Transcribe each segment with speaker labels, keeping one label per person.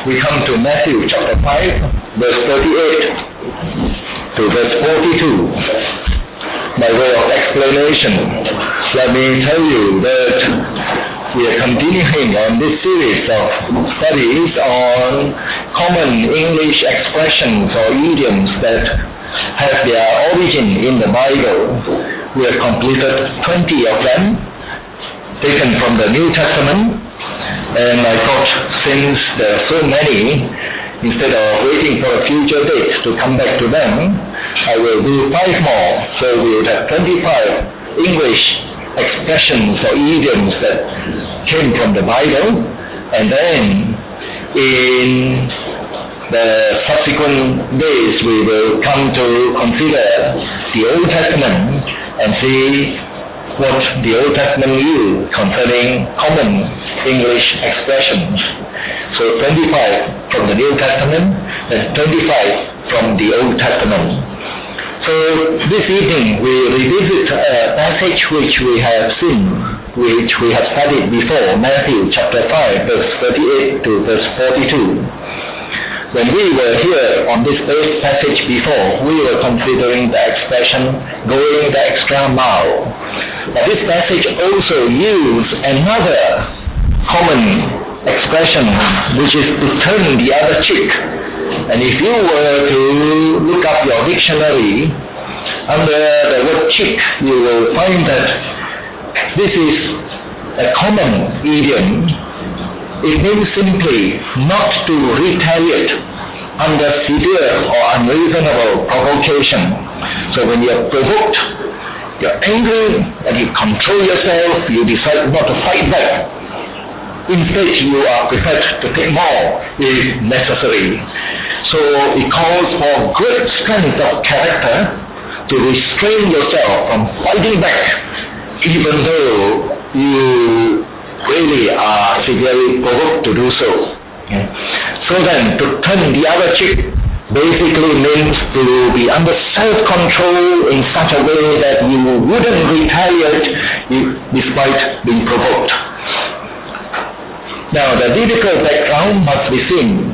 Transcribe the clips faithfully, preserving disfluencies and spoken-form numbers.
Speaker 1: we come to Matthew chapter five, verse thirty-eight to verse forty-two. By way of explanation, let me tell you that we are continuing on this series of studies on common English expressions or idioms that have their origin in the Bible. We have completed twenty of them, taken from the New Testament, and I thought since there are so many, instead of waiting for a future date to come back to them, I will do five more. So we would have twenty-five English expressions or idioms that came from the Bible, and then in the subsequent days we will come to consider the Old Testament and see what the Old Testament knew concerning common English expressions. So twenty-five from the New Testament and twenty-five from the Old Testament. So this evening we revisit a passage which we have seen, which we have studied before, Matthew chapter five, verse thirty-eight to verse forty-two. When we were here on this passage before, we were considering the expression going the extra mile. But this passage also uses another common expression, which is to turn the other cheek. And if you were to look up your dictionary, under the word cheek, you will find that this is a common idiom. It means simply not to retaliate under severe or unreasonable provocation. So when you are provoked, you are angry, and you control yourself, you decide not to fight back. Instead, you are prepared to take more if necessary. So it calls for great strength of character to restrain yourself from fighting back, even though you really are severely provoked to do so. Okay. So then, to turn the other cheek basically means to be under self-control in such a way that you wouldn't retaliate despite being provoked. Now, the biblical background must be seen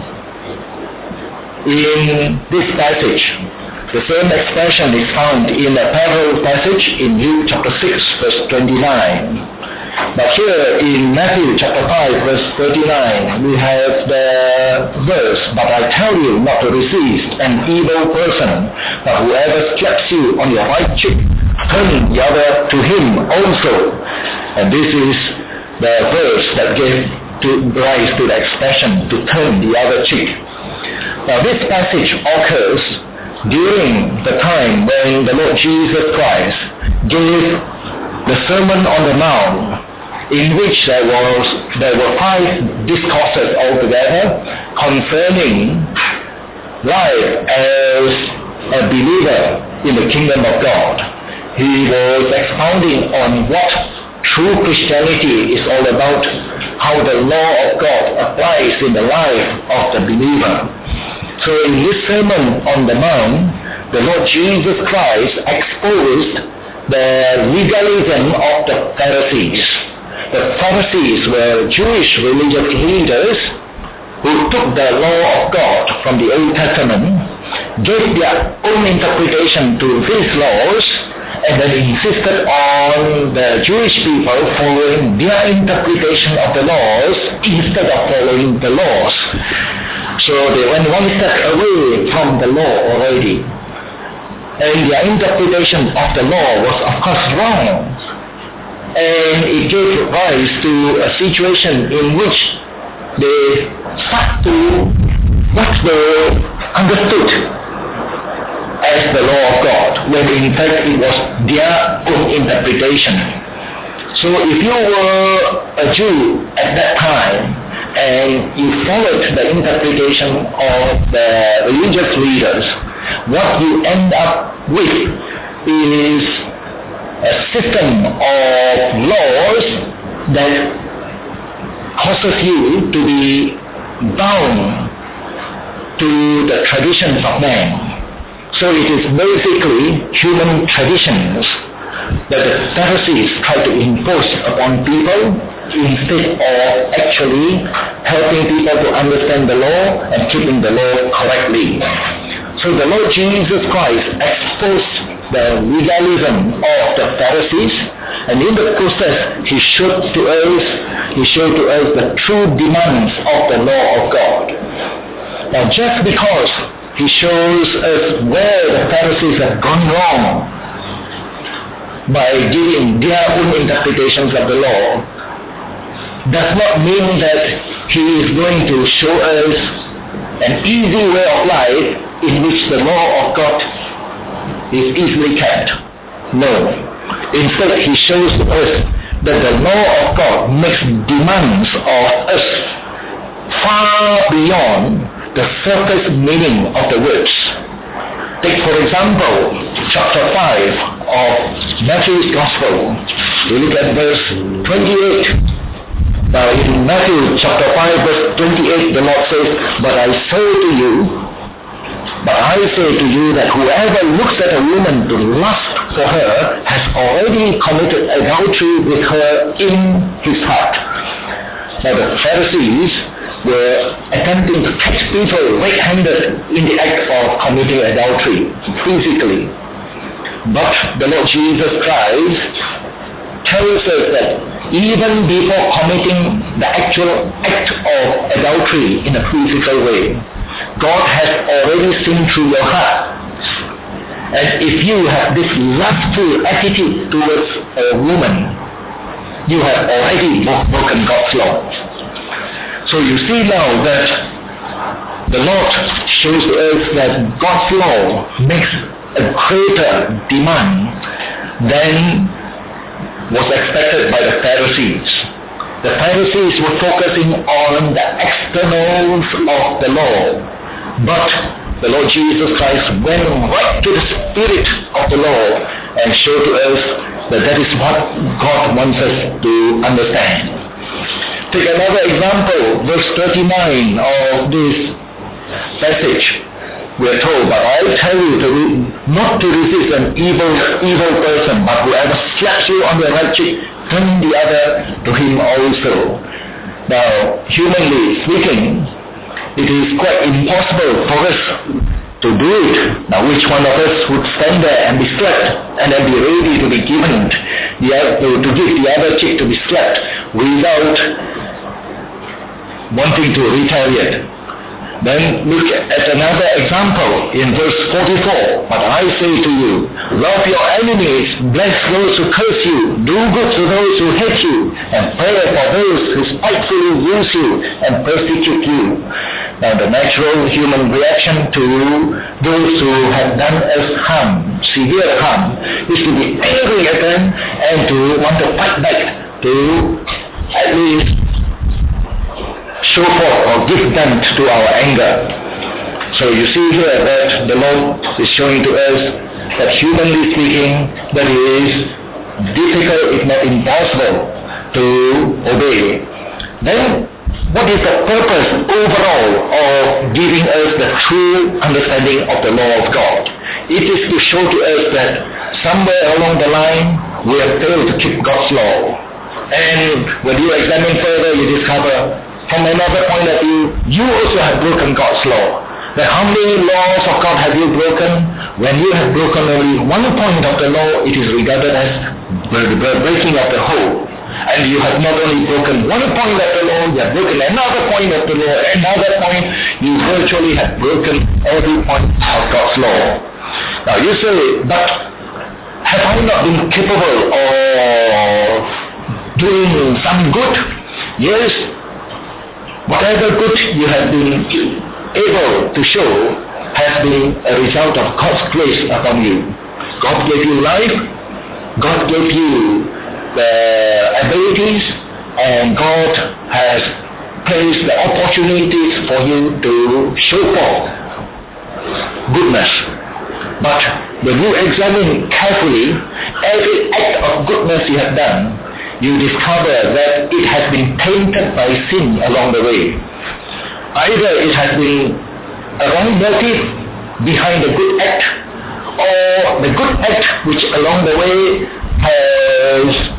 Speaker 1: in this passage. The same expression is found in a parallel passage in Luke chapter six, verse twenty-nine. But here in Matthew chapter five, verse thirty-nine, we have the verse, "But I tell you not to resist an evil person, but whoever slaps you on your right cheek, turn the other to him also." And this is the verse that gave to rise to the expression to turn the other cheek. Now this passage occurs during the time when the Lord Jesus Christ gave the Sermon on the Mount, in which there was there were five discourses altogether concerning life as a believer in the kingdom of God. He was expounding on what true Christianity is all about, how the law of God applies in the life of the believer. So in this Sermon on the Mount, the Lord Jesus Christ exposed the legalism of the Pharisees. The Pharisees were Jewish religious leaders who took the law of God from the Old Testament, gave their own interpretation to these laws, and then insisted on the Jewish people following their interpretation of the laws instead of following the laws. So they went one step away from the law already. And their interpretation of the law was of course wrong. And it gave rise to a situation in which they stuck to what they understood as the law of God, when in fact it was their own interpretation. So if you were a Jew at that time and you followed the interpretation of the religious leaders, what you end up with is a system of laws that causes you to be bound to the traditions of man. So it is basically human traditions that the Pharisees try to impose upon people instead of actually helping people to understand the law and keeping the law correctly. So the Lord Jesus Christ exposed the legalism of the Pharisees, and in the process he showed to us, he showed to us the true demands of the law of God. Now just because he shows us where the Pharisees have gone wrong by giving their own interpretations of the law, does not mean that he is going to show us an easy way of life in which the law of God is easily kept. No. Instead, he shows us that the law of God makes demands of us far beyond the surface meaning of the words. Take for example, chapter five of Matthew's Gospel. We look at verse twenty-eight. Now in Matthew chapter five verse twenty-eight, the Lord says, But I say to you, but I say to you that whoever looks at a woman to lust for her has already committed adultery with her in his heart. Now the Pharisees were attempting to catch people red-handed in the act of committing adultery physically. But the Lord Jesus Christ tells us that even before committing the actual act of adultery in a physical way, God has already seen through your heart. And if you have this lustful attitude towards a woman, you have already broken God's law. So you see now that the Lord shows us that God's law makes a greater demand than was expected by the Pharisees. The Pharisees were focusing on the externals of the law, but the Lord Jesus Christ went right to the spirit of the law and showed to us that that is what God wants us to understand. Take another example, verse thirty-nine of this passage. We are told, but I tell you to re- not to resist an evil, evil person, but whoever slaps you on the right cheek, turn the other to him also. Now, humanly speaking, it is quite impossible for us to do it. Now, which one of us would stand there and be slapped and then be ready to be given the to, to give the other cheek to be slapped without wanting to retaliate? Then look at another example in verse forty-four. But I say to you, love your enemies, bless those who curse you, do good to those who hate you, and pray for those who spitefully use you and persecute you. Now the natural human reaction to those who have done us harm, severe harm, is to be angry at them and to want to fight back, to at least show forth or give vent to our anger. So you see here that the Lord is showing to us that humanly speaking, that it is difficult if not impossible to obey. Then what is the purpose overall of giving us the true understanding of the law of God? It is to show to us that somewhere along the line we have failed to keep God's law. And when you examine further, you discover from another point of view, you also have broken God's law. That how many laws of God have you broken? When you have broken only one point of the law, it is regarded as the breaking of the whole. And you have not only broken one point of the law, you have broken another point of the law, another point, you virtually have broken every point of God's law. Now you say, but have I not been capable of doing some good? Yes. Whatever good you have been able to show has been a result of God's grace upon you. God gave you life, God gave you the abilities, and God has placed the opportunities for you to show forth goodness. But when you examine carefully every act of goodness you have done, you discover that it has been tainted by sin along the way. Either it has been a wrong motive behind the good act, or the good act which along the way has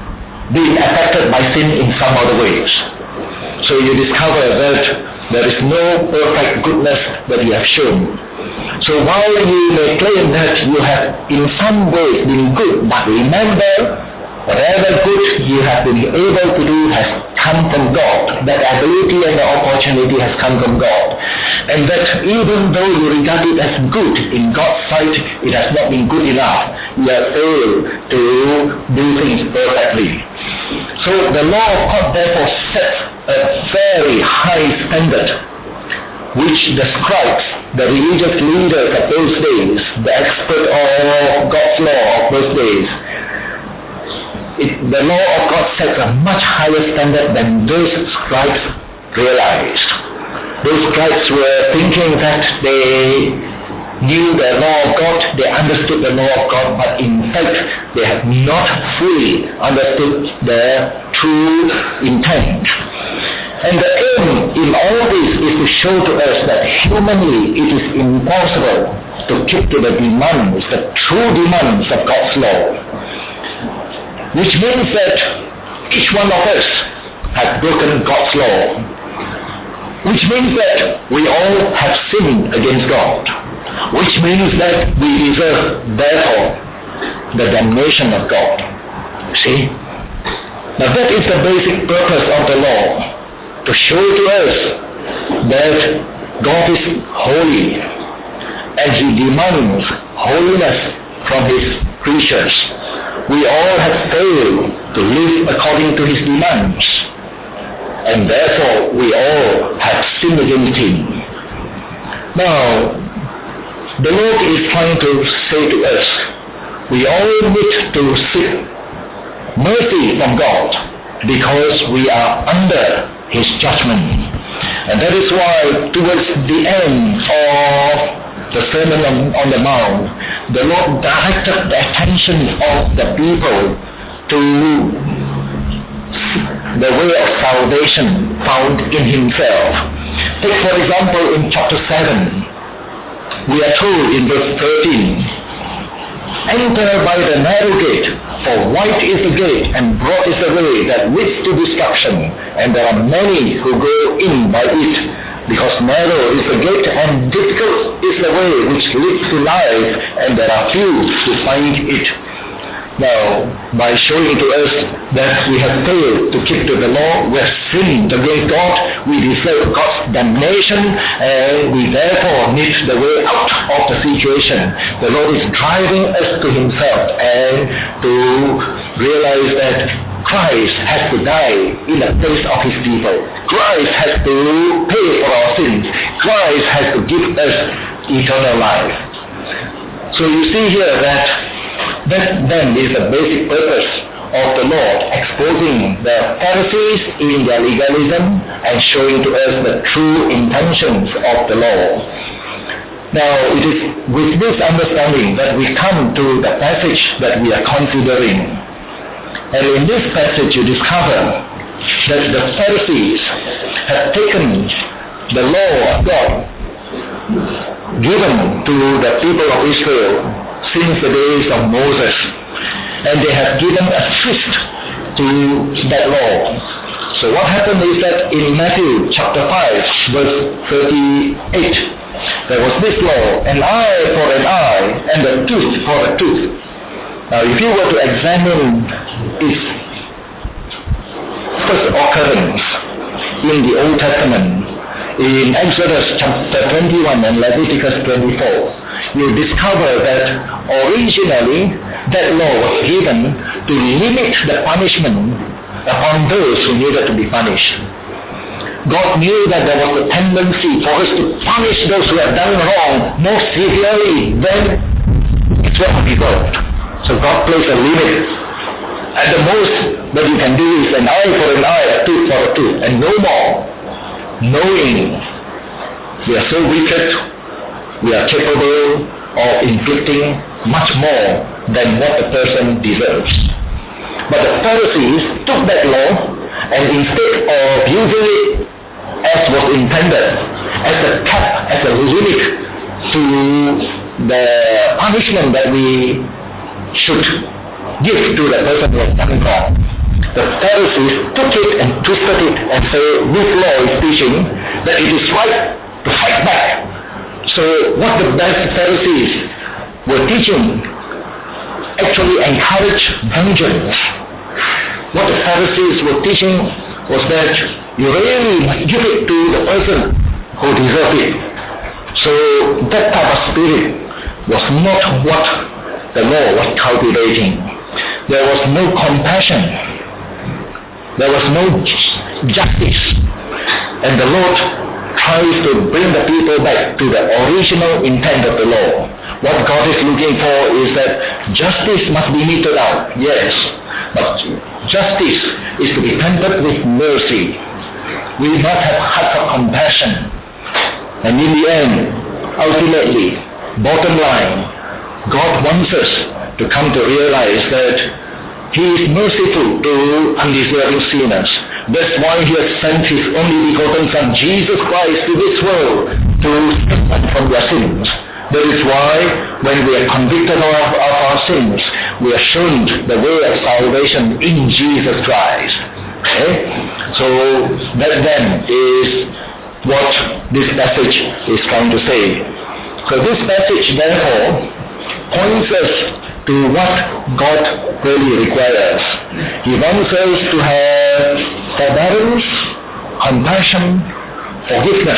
Speaker 1: been affected by sin in some other ways. So you discover that there is no perfect goodness that you have shown. So while you may claim that you have in some ways been good, but remember, whatever good you have been able to do has come from God. That ability and the opportunity has come from God. And that even though you regard it as good, in God's sight it has not been good enough. You have failed to do things perfectly. So the law of God therefore sets a very high standard, which the scribes, the religious leaders of those days, the expert of God's law of those days, It, the law of God sets a much higher standard than those scribes realized. Those scribes were thinking that they knew the law of God, they understood the law of God, but in fact they have not fully understood the true intent. And the aim in all this is to show to us that humanly it is impossible to keep to the demands, the true demands of God's law. Which means that each one of us has broken God's law. Which means that we all have sinned against God. Which means that we deserve, therefore, the damnation of God. See? Now that is the basic purpose of the law. To show to us that God is holy and He demands holiness from His creatures. We all have failed to live according to His demands, and therefore we all have sinned against Him. Now, the Lord is trying to say to us, we all need to seek mercy from God because we are under His judgment. And that is why towards the end of the Sermon on, on the Mount, the Lord directed the attention of the people to the way of salvation found in Himself. Take for example in chapter seven, we are told in verse thirteen, enter by the narrow gate, for wide is the gate and broad is the way that leads to destruction, and there are many who go in by it. Because narrow is the gate and difficult is the way which leads to life, and there are few who find it. Now, by showing to us that we have failed to keep to the law, we have sinned against God, we deserve God's damnation, and we therefore need the way out of the situation. The Lord is driving us to Himself and to realize that Christ has to die in the place of His people. Christ has to pay for our sins. Christ has to give us eternal life. So you see here that that then is the basic purpose of the Lord, exposing the Pharisees in their legalism and showing to us the true intentions of the law. Now, it is with this understanding that we come to the passage that we are considering. And in this passage you discover that the Pharisees have taken the law of God given to the people of Israel since the days of Moses, and they have given a twist to that law. So what happened is that in Matthew chapter five verse thirty-eight, there was this law, an eye for an eye and a tooth for a tooth. Now if you were to examine its first occurrence in the Old Testament, in Exodus chapter twenty-one and Leviticus twenty-four, you discover that originally that law was given to limit the punishment upon those who needed to be punished. God knew that there was a tendency for us to punish those who have done wrong more severely than it's what deserved. So God placed a limit. At the most that you can do is an eye for an eye, a tooth for a tooth, and no more. Knowing we are so wicked, we are capable of inflicting much more than what the person deserves. But the Pharisees took that law and instead of using it as was intended, as a cap, as a limit to the punishment that we should give to the person who has done wrong, the Pharisees took it and twisted it and say this law is teaching that it is right to fight back. So what the Pharisees were teaching actually encouraged vengeance. What the Pharisees were teaching was that you really must give it to the person who deserves it. So that type of spirit was not what the law was cultivating. There was no compassion. There was no justice. And the Lord tries to bring the people back to the original intent of the law. What God is looking for is that justice must be meted out, yes, but justice is to be tempered with mercy. We must have hearts of compassion. And in the end, ultimately, bottom line, God wants us to come to realize that He is merciful to undeserving sinners. That's why He has sent His only begotten Son, Jesus Christ, to this world to save us from their sins. That is why when we are convicted of, of our sins, we are shown the way of salvation in Jesus Christ. Okay? So that then is what this passage is trying to say. So this passage therefore points us to what God really requires. He wants us to have forbearance, compassion, forgiveness,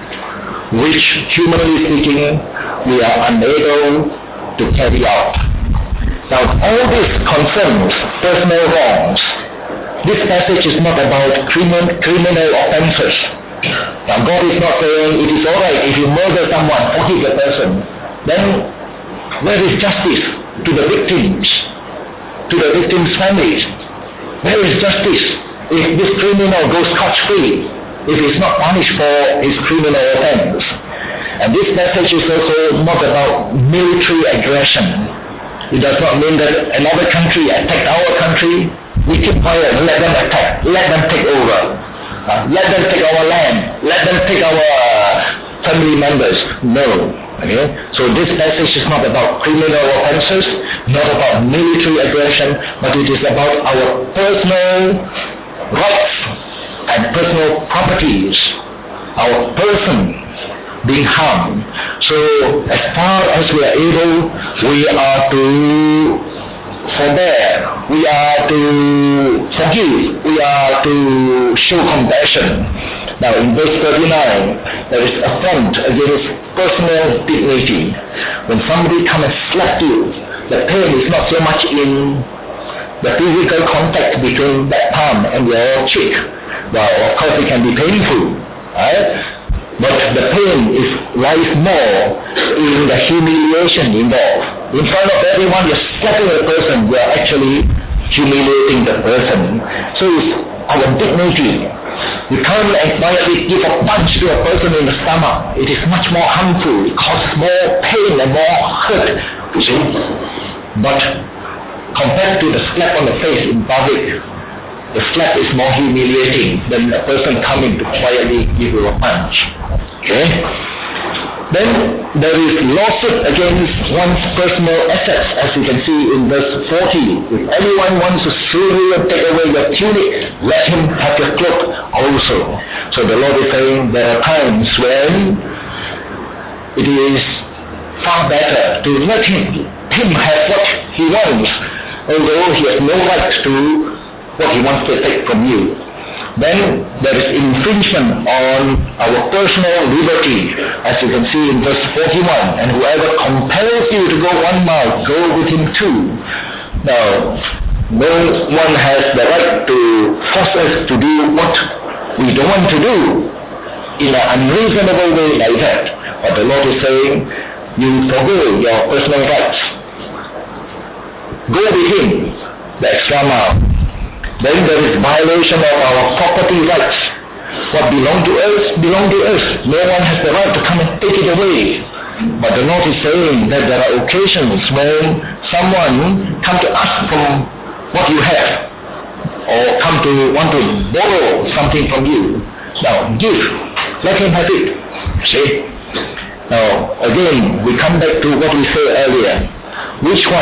Speaker 1: which humanly speaking we are unable to carry out. Now all this concerns personal wrongs. This passage is not about criminal, criminal offenses. Now God is not saying it is alright if you murder someone, forgive the person. Then where is justice to the victims, to the victims' families? Where is justice if this criminal goes scot-free, if he's not punished for his criminal offense? And this passage is also not about military aggression. It does not mean that another country attacked our country, we keep quiet, let them attack, let them take over. Uh, let them take our land, let them take our uh, family members. No. Okay? So this passage is not about criminal offenses, not about military aggression, but it is about our personal rights and personal properties, our person being harmed. So as far as we are able, we are to forbear, we are to forgive, we are to show compassion. Now in verse thirty-nine, there is affront against personal dignity. When somebody comes and slaps you, the pain is not so much in the physical contact between that palm and your cheek. Well, of course it can be painful, right? But the pain is lies more in the humiliation involved. In front of everyone, you're slapping a person, you're actually humiliating the person. So it's our dignity. You can't quietly give a punch to a person in the stomach. It is much more harmful. It causes more pain and more hurt. You see? But compared to the slap on the face in public, the slap is more humiliating than a person coming to quietly give you a punch. Okay? Then there is lawsuit against one's personal assets, as you can see in verse forty. If anyone wants to sue you and take away your tunic, let him have your cloak also. So the Lord is saying there are times when it is far better to let him, him have what he wants, although he has no right to what he wants to take from you. Then there is infringement on our personal liberty, as you can see in verse forty-one. And whoever compels you to go one mile, go with him two. Now, no one has the right to force us to do what we don't want to do in an unreasonable way like that. But the Lord is saying, you forgo your personal rights. Go with him the extra mile. Then there is violation of our property rights. What belongs to us, belongs to us. No one has the right to come and take it away. But the Lord is saying that there are occasions when someone comes to ask from what you have, or come to want to borrow something from you. Now, give. Let him have it. See? Now, again, we come back to what we said earlier. Which one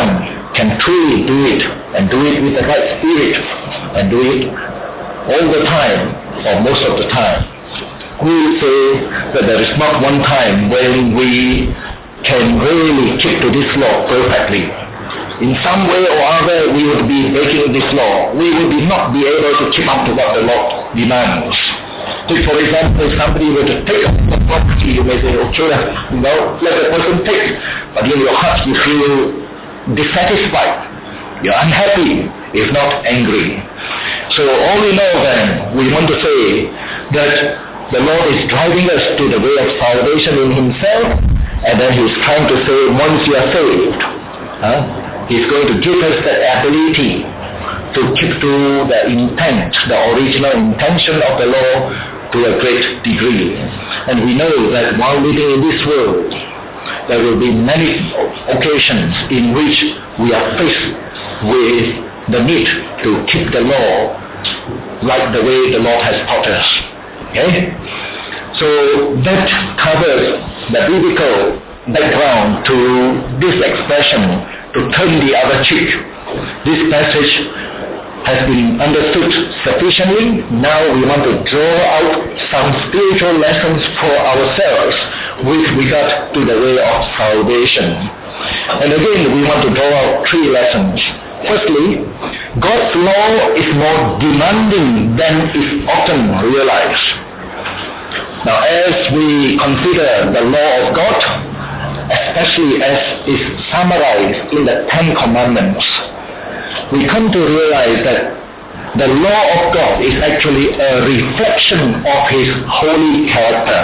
Speaker 1: can truly do it, and do it with the right spirit, and do it all the time, or most of the time, we will say that there is not one time when we can really keep to this law perfectly. In some way or other, we would be breaking this law. We would be not be able to keep up to what the law demands. Take, for example, if somebody were to take a property, you may say, okay, you know, let the person take. But in your heart, you feel dissatisfied. You're unhappy, if not angry. So all we know then, we want to say that the Lord is driving us to the way of salvation in Himself, and then He's trying to say, once you are saved, huh, He's going to give us the ability to keep to the intent, the original intention of the law to a great degree. And we know that while living in this world, there will be many occasions in which we are faced with the need to keep the law like the way the Lord has taught us. Okay? So that covers the biblical background to this expression, to turn the other cheek. This passage has been understood sufficiently. Now we want to draw out some spiritual lessons for ourselves with regard to the way of salvation. And again, we want to draw out three lessons. Firstly, God's law is more demanding than is often realized. Now, as we consider the law of God, especially as is summarized in the Ten Commandments, we come to realize that the law of God is actually a reflection of His holy character.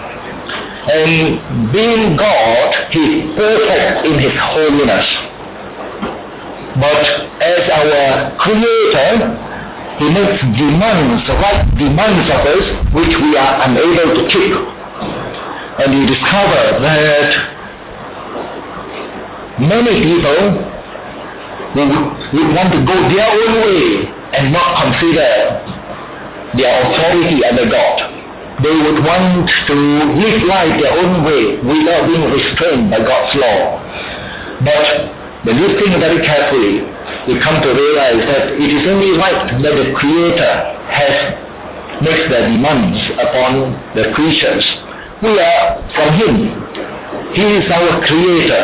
Speaker 1: And being God, He is perfect in His holiness. But as our Creator, He makes demands, right demands of us, which we are unable to keep. And we discover that many people who would want to go their own way and not consider their authority under God. They would want to live life their own way without being restrained by God's law. But when you think very carefully, you come to realize that it is only right that the Creator has makes the demands upon the creatures. We are from Him. He is our Creator.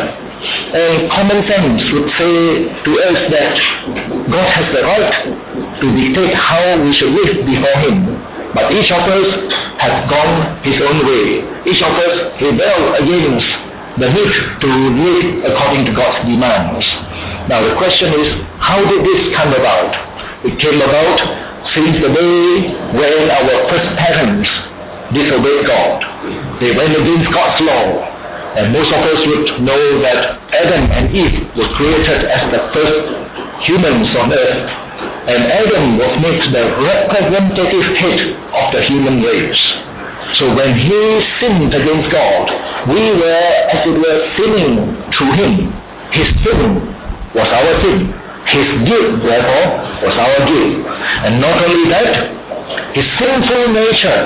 Speaker 1: And common sense would say to us that God has the right to dictate how we should live before Him. But each of us has gone his own way. Each of us rebelled against the need to live according to God's demands. Now the question is, how did this come about? It came about since the day when our first parents disobeyed God. They went against God's law. And most of us would know that Adam and Eve were created as the first humans on earth. And Adam was made the representative head of the human race. So when he sinned against God, we were, as it were, sinning through him. His sin was our sin. His guilt, therefore, was our guilt. And not only that, his sinful nature,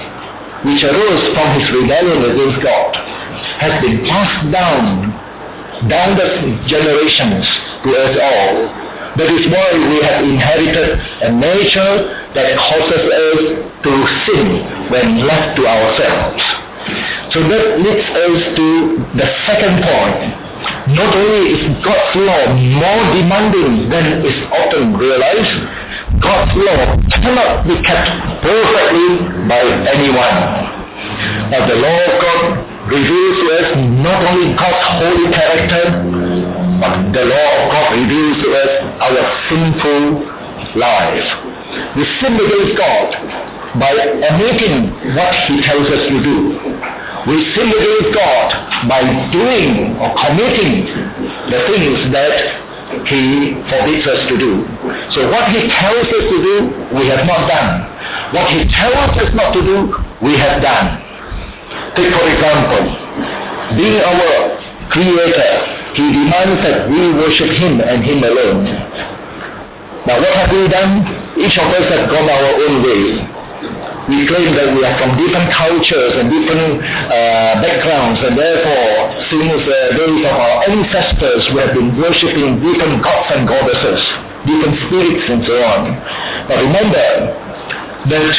Speaker 1: which arose from his rebellion against God, has been passed down, down the generations to us all. That is why we have inherited a nature that causes us to sin when left to ourselves. So that leads us to the second point. Not only is God's law more demanding than is often realized, God's law cannot be kept perfectly by anyone. But the law of God reveals to us not only God's holy character, but the law of God reveals to us our sinful life. We sin against God by omitting what He tells us to do. We sin against God by doing or committing the things that He forbids us to do. So what He tells us to do, we have not done. What He tells us not to do, we have done. Take for example, being our Creator, He demands that we worship Him and Him alone. Now what have we done? Each of us has gone our own way. We claim that we are from different cultures and different uh, backgrounds, and therefore, since the days of our ancestors, we have been worshipping different gods and goddesses, different spirits and so on. But remember that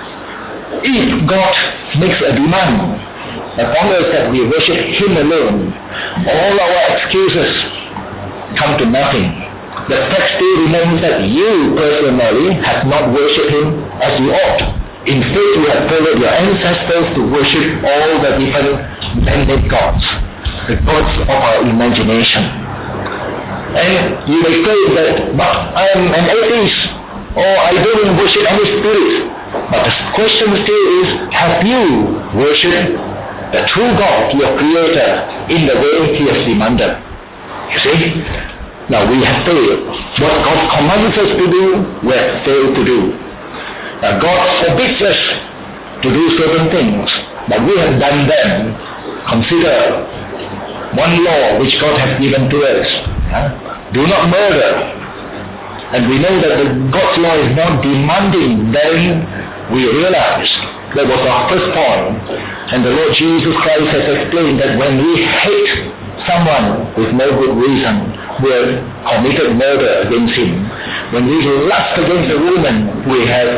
Speaker 1: if God makes a demand upon us that we worship Him alone, all our excuses come to nothing. The fact still remains that you personally have not worshipped Him as you ought. In faith, you have followed your ancestors to worship all the different man-made gods, the gods of our imagination. And you may say that, but I am an atheist, or I don't worship any spirit. But the question still is, have you worshipped the true God, your Creator, in the way He has demanded? You see? Now we have failed. What God commands us to do, we have failed to do. Now God forbids us to do certain things, but we have done them. Consider one law which God has given to us. Huh? Do not murder. And we know that the God's law is not demanding. Then we realize that was our first point. And the Lord Jesus Christ has explained that when we hate someone with no good reason, we have committed murder against him. When we lust against a woman, we have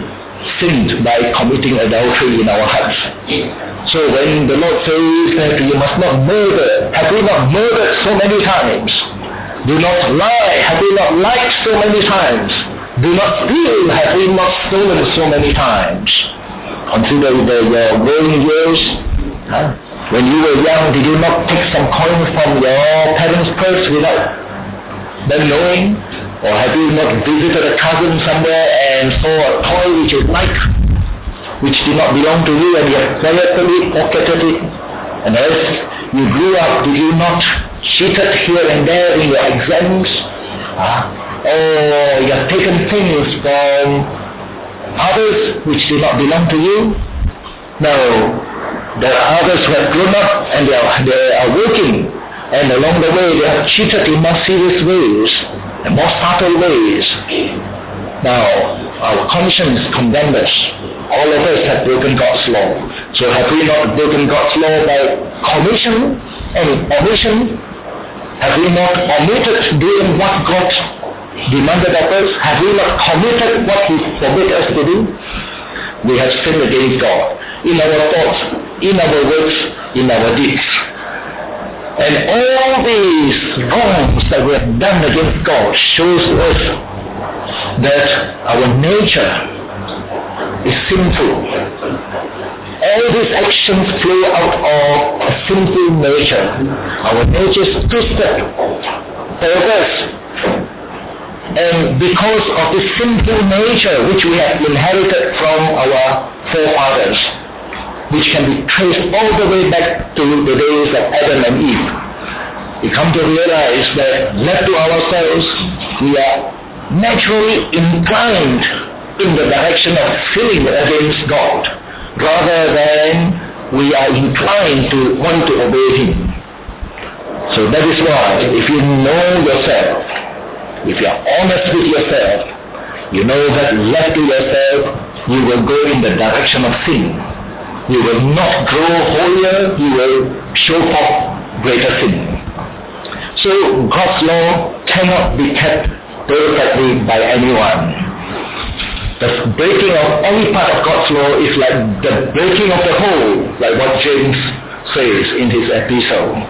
Speaker 1: sinned by committing adultery in our hearts. So when the Lord says that you must not murder, have we not murdered so many times? Do not lie, have we not lied so many times? Do not steal, have we not stolen so many times? Consider the your growing years. Huh? When you were young, did you not take some coins from your parents' purse without them knowing? Or have you not visited a cousin somewhere and saw a toy which you like, which did not belong to you, and you have quietly pocketed it? And as you grew up, did you not cheated here and there in your exams? Huh? Or you have taken things from others which did not belong to you? No. There are others who have grown up and they are, they are working, and along the way they have cheated in more serious ways and more subtle ways. Now, our conscience condemns us. All of us have broken God's law. So have we not broken God's law by commission and omission? Have we not omitted doing what God demanded of us? Have we not committed what He forbid us to do? We have sinned against God in our thoughts, in our words, in our deeds. And all these wrongs that we have done against God shows us that our nature is sinful. All these actions flow out of a sinful nature. Our nature is twisted, perverse. And because of this sinful nature which we have inherited from our forefathers, which can be traced all the way back to the days of Adam and Eve, we come to realize that left to ourselves, we are naturally inclined in the direction of sinning against God, rather than we are inclined to want to obey Him. So that is why, if you know yourself, if you are honest with yourself, you know that left to yourself, you will go in the direction of sin. You will not grow holier, you will show forth greater sin. So God's law cannot be kept perfectly by anyone. The breaking of any part of God's law is like the breaking of the whole, like what James says in his epistle.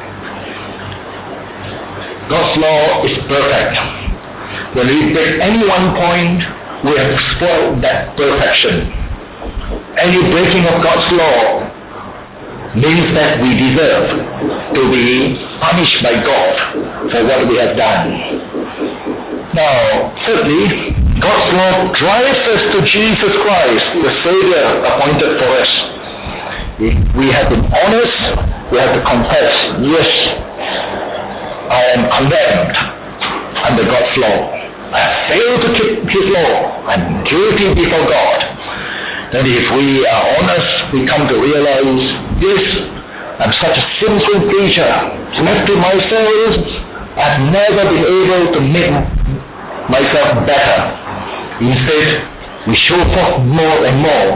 Speaker 1: God's law is perfect. When we break any one point, we have spoiled that perfection. Any breaking of God's law means that we deserve to be punished by God for what we have done. Now, thirdly, God's law drives us to Jesus Christ, the Savior appointed for us. We have been honest, we have to confess, yes, I am condemned under God's law. I have failed to keep His law. I'm guilty before God. And if we are honest, we come to realize, yes, I'm such a sinful creature. Left to myself, I've never been able to make myself better. Instead, we show forth more and more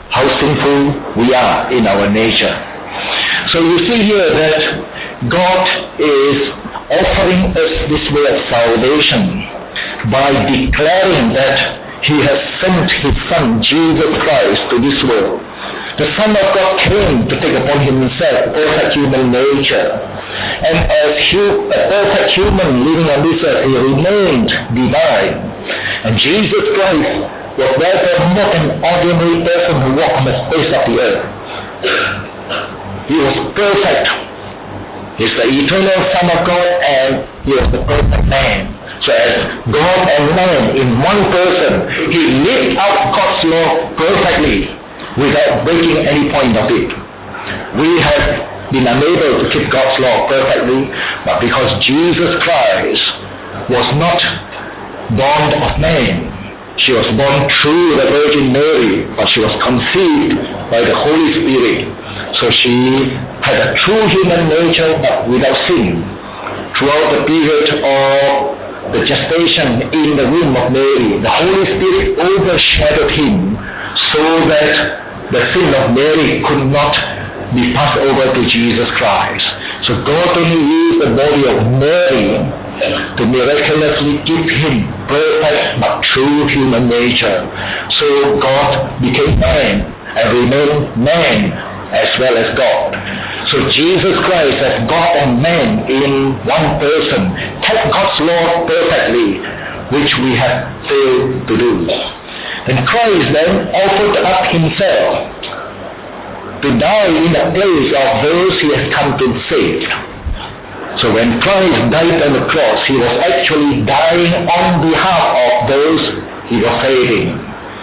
Speaker 1: how sinful we are in our nature. So you see here that God is offering us this way of salvation by declaring that He has sent His Son, Jesus Christ, to this world. The Son of God came to take upon Himself perfect human nature. And as he, a perfect human living on this earth, He remained divine. And Jesus Christ was therefore not an ordinary person who walked on the face of the earth. He was perfect. He's the eternal Son of God, and He was the perfect man. So as God and man in one person, He lived out God's law perfectly without breaking any point of it. We have been unable to keep God's law perfectly, but because Jesus Christ was not born of man, she was born through the Virgin Mary, but she was conceived by the Holy Spirit. So she had a true human nature, but without sin. Throughout the period of the gestation in the womb of Mary, the Holy Spirit overshadowed Him so that the sin of Mary could not be passed over to Jesus Christ. So God only used the body of Mary to miraculously give Him perfect but true human nature. So God became man and remained man as well as God. So Jesus Christ as God and man in one person kept God's law perfectly, which we have failed to do. And Christ then offered up Himself to die in the place of those He has come to save. So when Christ died on the cross, He was actually dying on behalf of those He was saving.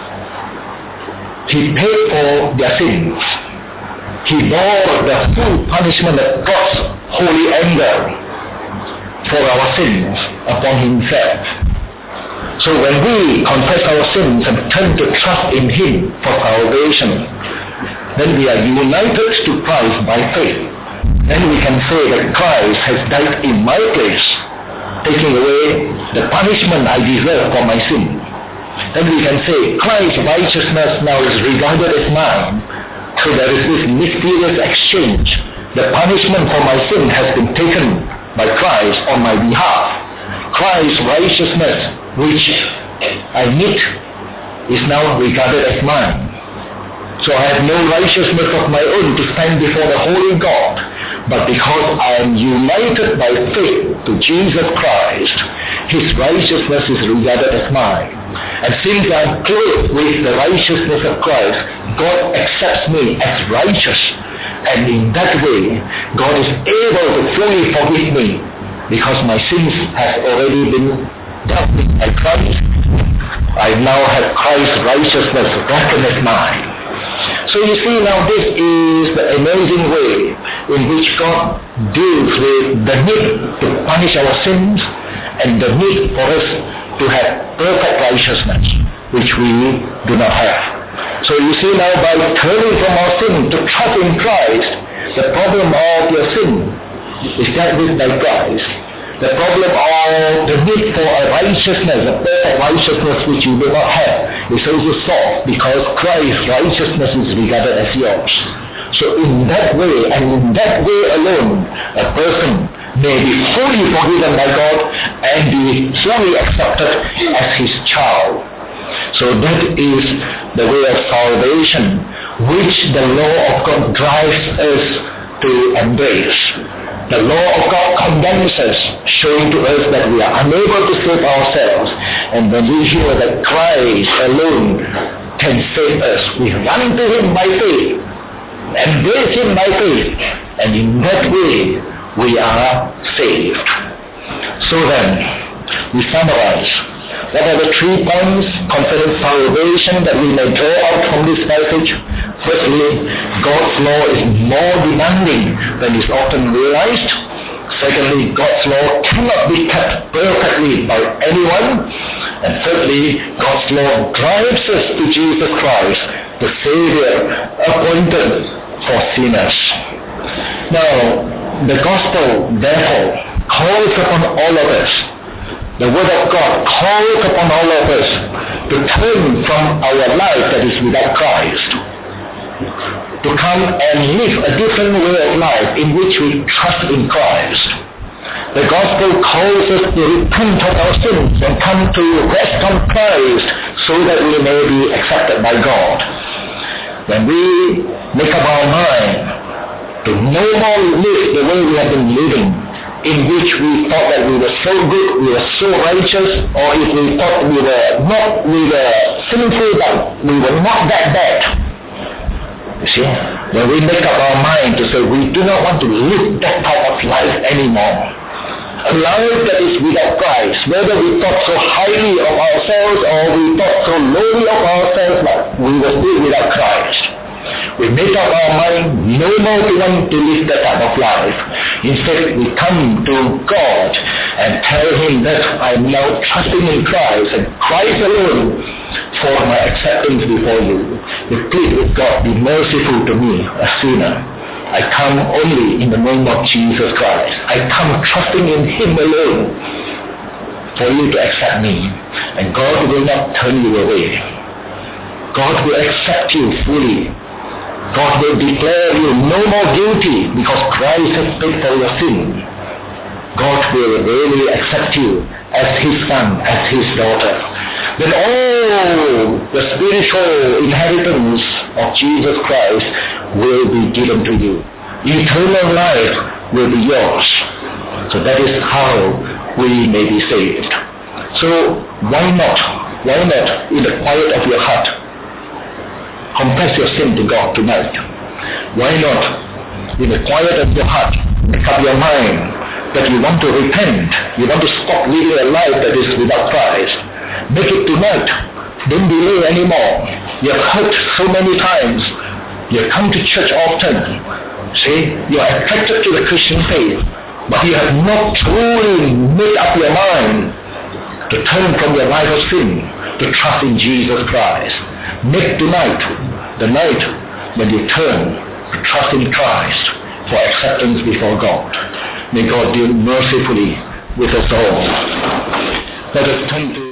Speaker 1: He paid for their sins. He bore the full punishment of God's holy anger for our sins upon Himself. So when we confess our sins and turn to trust in Him for salvation, then we are united to Christ by faith. Then we can say that Christ has died in my place, taking away the punishment I deserve for my sin. Then we can say Christ's righteousness now is regarded as mine. So there is this mysterious exchange. The punishment for my sin has been taken by Christ on my behalf. Christ's righteousness, which I need, is now regarded as mine. So I have no righteousness of my own to stand before the holy God. But because I am united by faith to Jesus Christ, His righteousness is regarded as mine. And since I am clothed with the righteousness of Christ, God accepts me as righteous. And in that way, God is able to fully forgive me because my sins have already been dealt with by Christ. I now have Christ's righteousness reckoned as mine. So you see now this is the amazing way in which God deals with the need to punish our sins and the need for us to have perfect righteousness, which we do not have. So you see now by turning from our sin to trust in Christ, the problem of your sin is dealt with by Christ. The problem of the need for a righteousness, a perfect righteousness which you do not have, is also solved because Christ's righteousness is regarded as yours. So in that way, and in that way alone, a person may be fully forgiven by God and be fully accepted as His child. So that is the way of salvation, which the law of God drives us to embrace. The law of God condemns us, showing to us that we are unable to save ourselves. And when we hear that Christ alone can save us, we run to Him by faith, embrace Him by faith, and in that way we are saved. So then, we summarize. What are the three points concerning salvation that we may draw out from this passage? Firstly, God's law is more demanding than is often realized. Secondly, God's law cannot be kept perfectly by anyone. And thirdly, God's law drives us to Jesus Christ, the Savior appointed for sinners. Now, the gospel, therefore, calls upon all of us. The Word of God calls upon all of us to turn from our life that is without Christ to come and live a different way of life in which we trust in Christ. The gospel calls us to repent of our sins and come to rest on Christ so that we may be accepted by God. When we make up our mind to no more live the way we have been living, in which we thought that we were so good, we were so righteous, or if we thought we were not, we were sinful, but we were not that bad. You see, when we make up our mind to say we do not want to live that type of life anymore, a life that is without Christ, whether we thought so highly of ourselves or we thought so lowly of ourselves, but we were still without Christ. We make up our mind no more to want to live that type of life. Instead, we come to God and tell Him that I am now trusting in Christ and Christ alone for my acceptance before you. We plead with God, be merciful to me, a sinner. I come only in the name of Jesus Christ. I come trusting in Him alone for you to accept me. And God will not turn you away. God will accept you fully. God will declare you no more guilty because Christ has paid for your sin. God will really accept you as His son, as His daughter. Then all the spiritual inheritance of Jesus Christ will be given to you. Eternal life will be yours. So that is how we may be saved. So why not? Why not in the quiet of your heart confess your sin to God tonight? Why not in the quiet of your heart make up your mind that you want to repent, you want to stop living a life that is without Christ? Make it tonight. Don't delay anymore. You have heard so many times. You have come to church often. See, you are attracted to the Christian faith, but you have not truly made up your mind to turn from your life of sin, to trust in Jesus Christ. Make tonight the night when you turn to trust in Christ for acceptance before God. May God deal mercifully with us all. Let us turn to